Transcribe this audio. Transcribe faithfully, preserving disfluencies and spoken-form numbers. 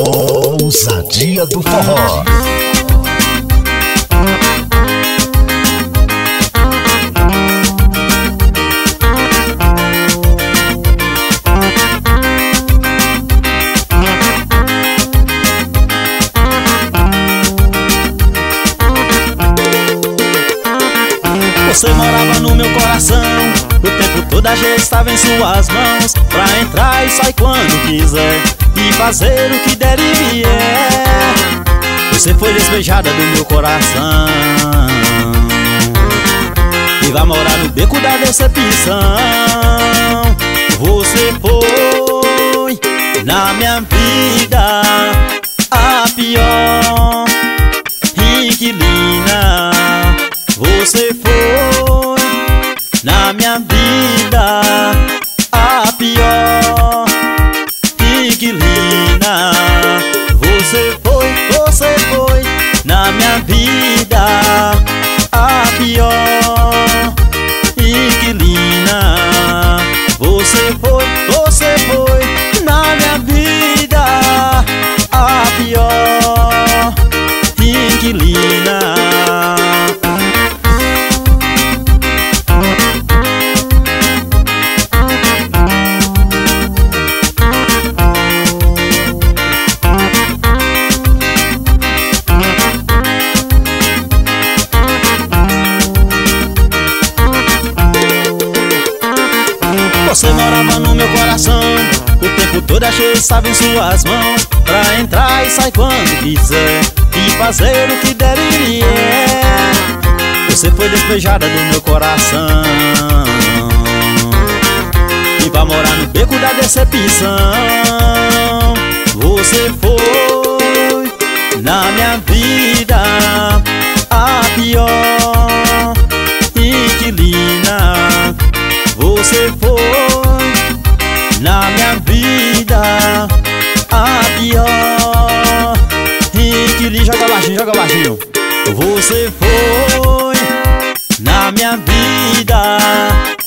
Ousadia do forró. Você morava no meu coração, o tempo todo a gente estava em suas mãos, pra entrar e sair quando quiser, e fazer o que der e vier. Você foi despejada do meu coração e vai morar no beco da decepção. Você foi na minha vida a pior inquilina. Você foi na minha vida a pior inquilina. Você foi, você foi na minha vida a pior inquilina. Você foi, você foi na minha vida a pior inquilina. Você morava no meu coração, o tempo todo a gente estava em suas mãos, pra entrar e sair quando quiser, e fazer o que der e vier. Você foi despejada do meu coração e vai morar no beco da decepção. Você foi na minha vida a pior inquilina. Você foi na minha vida a pior inquilina. Joga baixinho, joga baixinho. Você foi na minha vida